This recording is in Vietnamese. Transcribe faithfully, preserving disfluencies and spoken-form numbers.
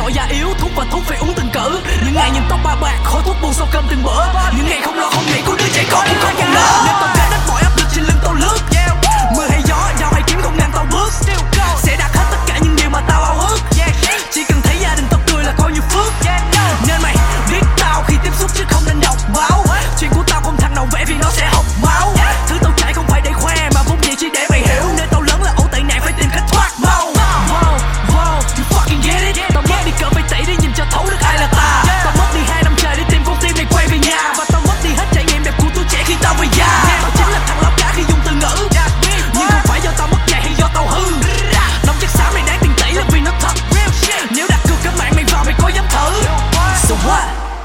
nhỏ già yếu, thuốc và thuốc phải uống từng cỡ. Những ngày nhìn tóc ba bạc, khói thuốc buồn sau cơm từng bữa. Những ngày không lo không nghĩ của đứa trẻ con cũng không còn nữa.